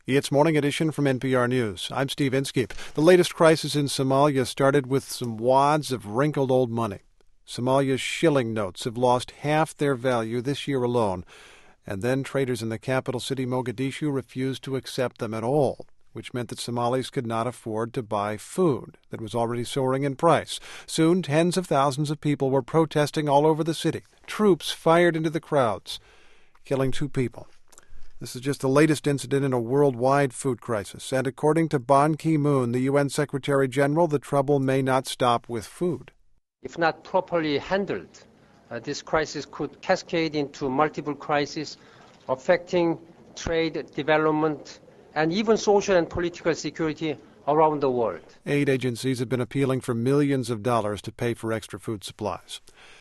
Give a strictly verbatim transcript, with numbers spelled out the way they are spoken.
It's Morning Edition from N P R News. I'm Steve Inskeep. The latest crisis in Somalia started with some wads of wrinkled old money. Somalia's shilling notes have lost half their value this year alone, and then traders in the capital city Mogadishu refused to accept them at all, which meant that Somalis could not afford to buy food that was already soaring in price. Soon, tens of thousands of people were protesting all over the city. Troops fired into the crowds, killing two people. This is just the latest incident in a worldwide food crisis, and according to Ban Ki-moon, the U N Secretary General, the trouble may not stop with food. If not properly handled, uh, this crisis could cascade into multiple crises affecting trade, development, and even social and political security around the world. Aid agencies have been appealing for millions of dollars to pay for extra food supplies.